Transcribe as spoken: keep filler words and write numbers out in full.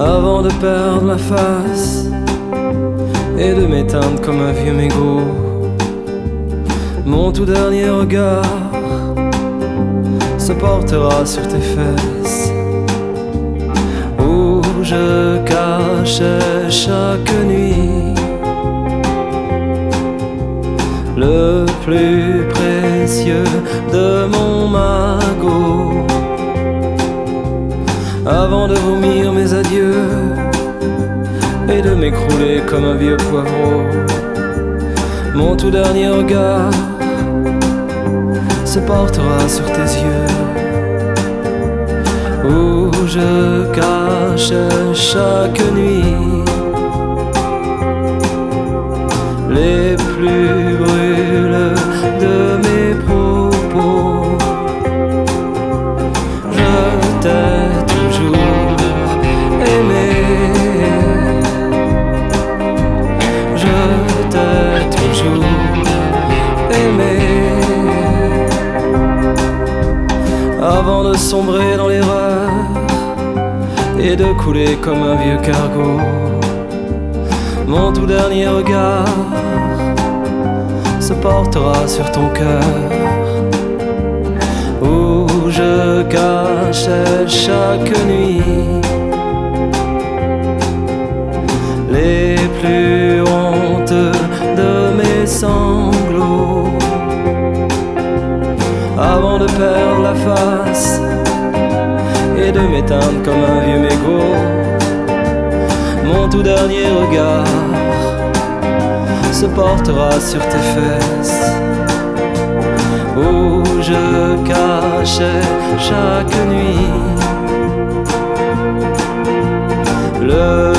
avant de perdre la face et de m'éteindre comme un vieux mégot. Mon tout dernier regard se portera sur tes fesses, où je cachais chaque nuit le plus précieux de mon magot. Avant de vomir mes adieux et de m'écrouler comme un vieux poivreau, mon tout dernier regard se portera sur tes yeux, où je cache chaque nuit les plus brûlés de mes propos. Je t'ai toujours aimé, je t'ai toujours aimé. Avant de sombrer dans l'erreur et de couler comme un vieux cargo, mon tout dernier regard se portera sur ton cœur, où je cachais chaque nuit les plus honteux de mes sanglots. Avant de perdre la face et de m'éteindre comme un vieux mégot, mon tout dernier regard se portera sur tes fesses, où je cachais chaque nuit le